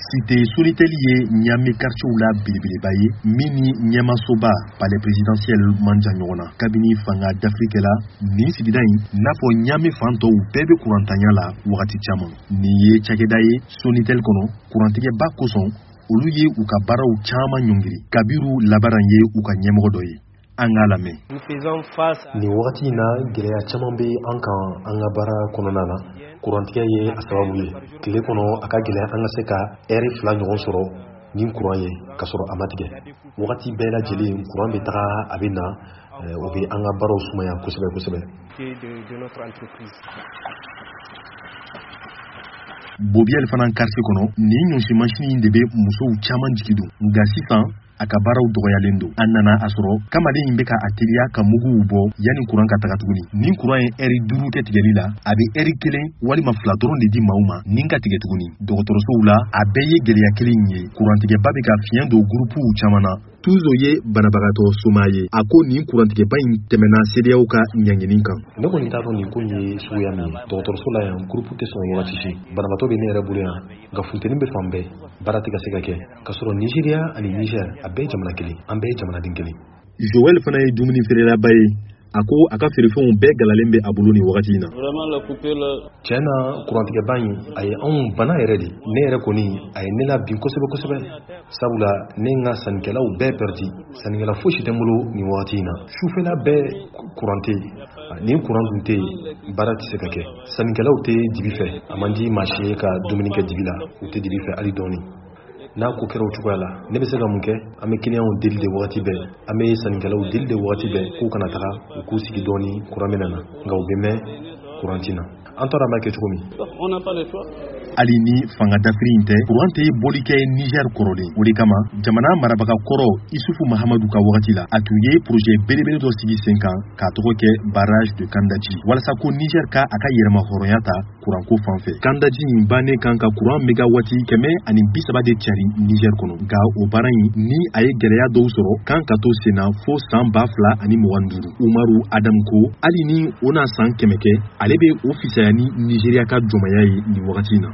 Cité Soliteli ye Niamey quartier la belebeleba ye mini ɲɛmasoba palais présidentiel manja ɲɔgɔn na kabini fanga d'Afrique la ni sigida in n'a fɔ Niamey fan tɔw bɛɛ bɛ kurantanya la wagati caman ni ye cakɛda ye Sonitel kɔnɔ kurantigɛba kosɔn olu ye u ka baaraw caman ɲɔngiri kabiru labaran ye u ka ɲɛmɔgɔ dɔ ye an k'a lamɛn. Ni wagati in na gɛlɛya caman bɛ an kan an ka baara kɔnɔna na kurantigɛ ye a sababu ye tile kɔnɔ a ka gɛlɛya an ka se ka heure 2 ɲɔgɔn sɔrɔ ni kuran ye ka sɔrɔ a ma tigɛ wagati bɛɛ lajɛlen kuran bɛ taga a bɛ na o bɛ an ka baaraw sumaya kosɛbɛ kosɛbɛ. Bobiel fana quartier kɔnɔ ni ɲɔsi machine in de bɛ musow caman jigi dun nka sisan a ka baaraw dɔgɔyalen don an nana a sɔrɔ kamaden in bɛ ka a teliya ka muguw bɔ yanni kuran ka taga tuguni ni kuran ye heure 5 kɛ tigɛli la a bɛ heure 1 walima 2 dɔrɔn de di maaw ma ni ka tigɛ tuguni dɔgɔtɔrɔsow la a bɛɛ ye gɛlɛya kelen ye kurantigɛba bɛ ka fiɲɛ don gurupuw caman na tuzo ye banabagatɔ soma ye a ko nin kurantigɛba in tɛmɛna CEDEAO ka ɲanginin kan. Ne kɔni t'a dɔn nin ko ye suguya min ye dɔgɔtɔrɔso la yan gurupu tɛ sɔn wagati si banabagatɔ bɛ ne yɛrɛ bolo yan nka funteni bɛ fan bɛɛ baara tɛ ka se ka kɛ ka sɔrɔ Nigeria ani Niger a bɛɛ ye jamana kelen an bɛɛ ye jamanaden kelen. Joël fana ye dumuni feerelaba ye a ko a ka feerefɛnw bɛɛ galalen bɛ a bolo ni wagati in na. Tiɲɛ na kurantigɛba in a ye anw bana yɛrɛ de ne yɛrɛ kɔni a ye ne la bin kosɛbɛ kosɛbɛ sabula ne n ka sannikɛlaw bɛɛ perdi sannikɛla fosi tɛ n bolo ni wagati in na sufɛla bɛɛ kuran tɛ ni kuran dun tɛ baara tɛ se ka kɛ sannikɛlaw tɛ dibi fɛ a man di maa si ye ka dumuni kɛ dibi la u tɛ dibi fɛ hali dɔɔni n'a ko kɛra o cogoya la ne bɛ se ka mun kɛ an bɛ clientw deli de wagati bɛɛ an bɛ sannikɛlaw deli de wagati bɛɛ k'u kana taga u k'u sigi dɔɔni kuran bɛ na nka u bɛ mɛn kuran tina an tɔra an b'a kɛ cogo min. hali ni fanga dafiri in tɛ kuran tɛ boli kɛ Niger kɔrɔlen o de kama jamana marabaga kɔrɔ Isufu Mahamadu ka wagati la a tun ye projet belebele dɔ sigi sen kan k'a tɔgɔ kɛ barrage de Kandaji walasa ko Niger ka a ka yɛrɛma hɔrɔnya ta kuranko fan fɛ Kandaji in bannen kan ka kuran megawati 130 de cari Niger kɔnɔ nka o baara in ni a ye gɛlɛya dɔw sɔrɔ kan ka to sen na fo san 2025 Umaru Adam ko hali ni o na san 100 kɛ ale bɛ o fisaya ni Nigeria ka jɔnmaya ye ni wagati in na.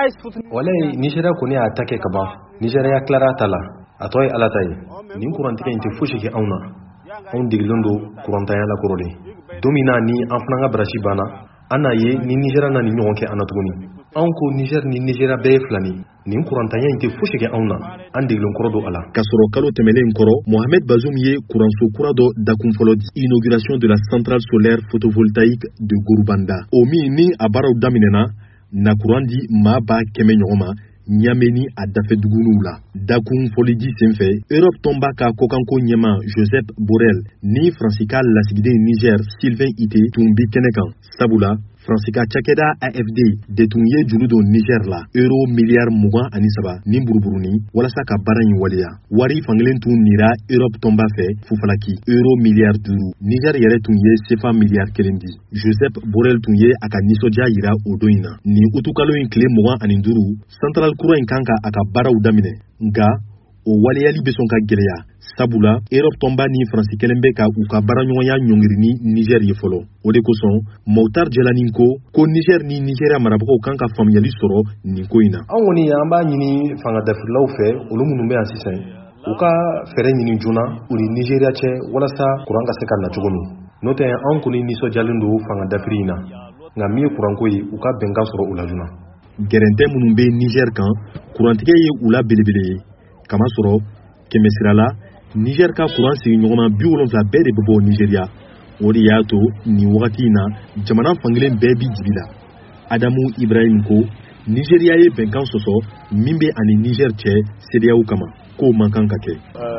Walayi Nigeria kɔni y'a ta kɛ ka ban Nigeria tilara ta la a tɔ ye Ala ta ye nin kurantigɛ in tɛ fosi kɛ anw na anw degilen don kurantanya la kɔrɔlen don min na ni an fana ka barasi banna an n'a ye ni Nigeria na ni ɲɔgɔn kɛ an na tuguni anw ko Niger ni Nigeria bɛɛ ye filani nin kurantanya in tɛ fosi kɛ anw na an degilen kɔrɔ don a la. Ka sɔrɔ kalo tɛmɛnen kɔrɔ Mohamed Bazoum ye kuranso kura dɔ dakun fɔlɔ di inauguration de la centrale solaire photovoltaïque de Gorubanda o min ni a baaraw daminɛna na kuran di maa ba 100 ɲɔgɔn ma Niamey ni a dafɛ dugunuw la dakun fɔli di senfɛ Europe tɔnba ka kokanko ɲɛma Joseph Borrell ni Fransika lasigiden Niger Sylvain Ité tun bi kɛnɛ kan sabula Fransika cakɛda AFD de tun ye juru don Niger la euro miliyari 23 ni buruburuni walasa ka baara in waleya wari fankelen tun nira Europe tɔnba fɛ fufalaki euro miliyari 5 Niger yɛrɛ tun ye CFA miliyari 1 di Joseph Borrell tun ye a ka nisɔndiya yira o don in na ni utukalo in tile 25 central kura in kan ka a ka baaraw daminɛ nka o waleyali bɛ sɔn ka gɛlɛya sabula Europe tɔnba ni Faransi kelen bɛ ka u ka baaraɲɔgɔnya ɲɔngiri ni Niger ye fɔlɔ o de kosɔn Moutar Djelani ko Niger ni Nigeria marabagaw kan ka faamuyali sɔrɔ nin ko in na. Anw kɔni an b'a ɲini fanga dafirilaw fɛ olu minnu bɛ yan sisan u ka fɛɛrɛ ɲini joona u ni Nigeria cɛ walasa kuran ka se ka na cogo min n'o tɛ anw kɔni nisɔndiyalen don fanga dafiri in na nka min ye kuranko ye u ka bɛnkan sɔrɔ u la joona. Gɛrɛntɛ minnu bɛ Niger kan kurantigɛ ye u la belebele ye kamasɔrɔ kɛmɛ sira la Niger ka kuran sigi ɲɔgɔnma 70 bɛɛ de bɛ bɔ Nigeria o de y'a to nin wagati in na jamana fankelen bɛɛ bi jibi la Adamu Ibrahim ko Nigeria ye bɛnkan sɔsɔ min bɛ ani Niger cɛ CEDEAO kama k'o man kan ka kɛ.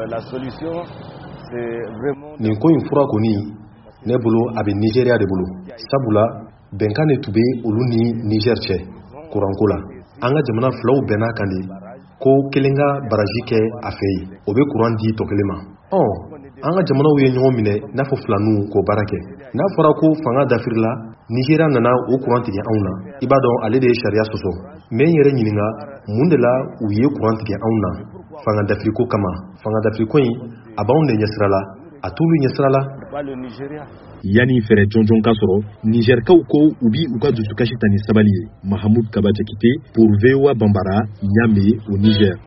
Nin ko in fura kɔni ne bolo a bɛ Nigeria de bolo sabula bɛnkan de tun bɛ olu ni Niger cɛ kuranko la an ka jamana filaw bɛnna kan de ko kelen ka baraji kɛ a fɛ yen o bɛ kuran di tɔ kelen ma an ka jamanaw ye ɲɔgɔn minɛ n'a fɔ filaninw k'o baara kɛ n'a fɔra ko fanga dafiri la Nigeria nana o kuran tigɛ anw na i b'a dɔn ale de ye sariya sɔsɔ mais n yɛrɛ ɲininka mun de la u ye kuran tigɛ anw na fanga dafiriko kama fanga dafiriko in a b'anw de ɲɛsira la a a t'olu ɲɛsirala. Yani fɛrɛ jɔnjɔn ka sɔrɔ Nigerkaw ko u bi u ka dusukasi ta ni sabali ye. Mahamoud Kaba Jakite pour VOA Bambara, Niamey au Niger.